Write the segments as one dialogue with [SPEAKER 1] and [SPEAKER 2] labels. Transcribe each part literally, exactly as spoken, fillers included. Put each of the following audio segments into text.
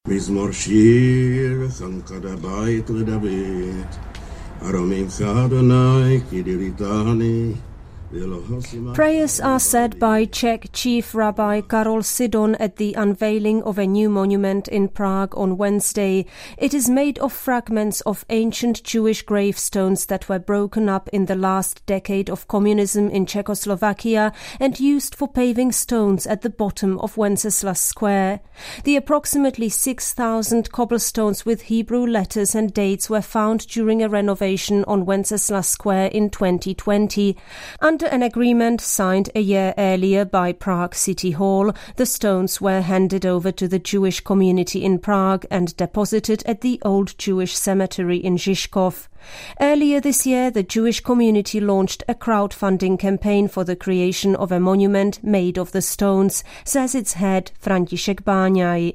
[SPEAKER 1] מזמור שיר, צנקת הבית לדוד, ארוממך אדוני, כי דיריתני.
[SPEAKER 2] Prayers are said by Czech Chief Rabbi Karol Sidon at the unveiling of a new monument in Prague on Wednesday. It is made of fragments of ancient Jewish gravestones that were broken up in the last decade of communism in Czechoslovakia and used for paving stones at the bottom of Wenceslas Square. The approximately six thousand cobblestones with Hebrew letters and dates were found during a renovation on Wenceslas Square in twenty twenty. Under an agreement signed a year earlier by Prague City Hall, the stones were handed over to the Jewish community in Prague and deposited at the Old Jewish Cemetery in Žižkov. Earlier this year, the Jewish community launched a crowdfunding campaign for the creation of a monument made of the stones, says its head František Báňaj.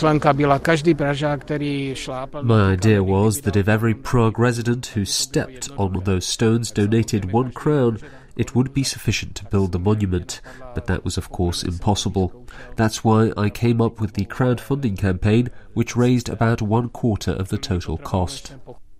[SPEAKER 3] My idea was that if every Prague resident who stepped on those stones donated one crown, it would be sufficient to build the monument, but that was of course impossible. That's why I came up with the crowdfunding campaign, which raised about one quarter of the total cost.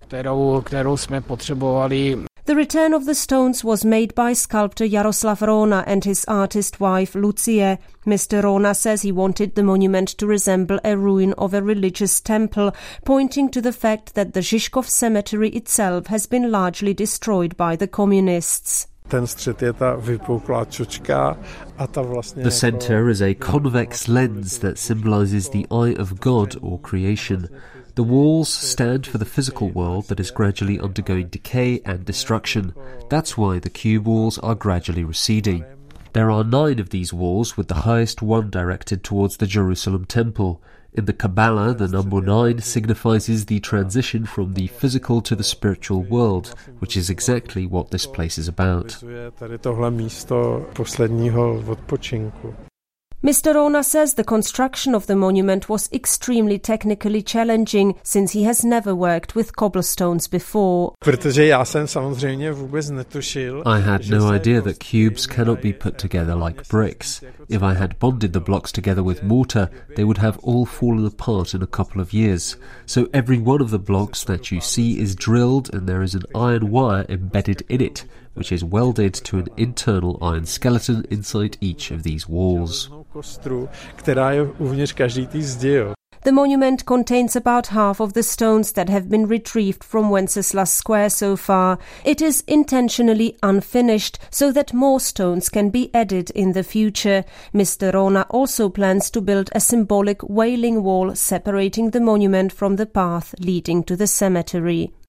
[SPEAKER 2] The return of the stones was made by sculptor Jaroslav Rona and his artist wife Lucie. Mister Rona says he wanted the monument to resemble a ruin of a religious temple, pointing to the fact that the Žižkov cemetery itself has been largely destroyed by the communists.
[SPEAKER 3] The centre is a convex lens that symbolises the eye of God or creation. The walls stand for the physical world that is gradually undergoing decay and destruction. That's why the cube walls are gradually receding. There are nine of these walls, with the highest one directed towards the Jerusalem temple. In the Kabbalah, the number nine signifies the transition from the physical to the spiritual world, which is exactly what this place is about.
[SPEAKER 2] Mister Rona says the construction of the monument was extremely technically challenging, since he has never worked with cobblestones before.
[SPEAKER 3] I had no idea that cubes cannot be put together like bricks. If I had bonded the blocks together with mortar, they would have all fallen apart in a couple of years. So every one of the blocks that you see is drilled, and there is an iron wire embedded in it, which is welded to an internal iron skeleton inside each of these walls.
[SPEAKER 2] The monument contains about half of the stones that have been retrieved from Wenceslas Square so far. It is intentionally unfinished so that more stones can be added in the future. Mister Rona also plans to build a symbolic wailing wall separating the monument from the path leading to the cemetery.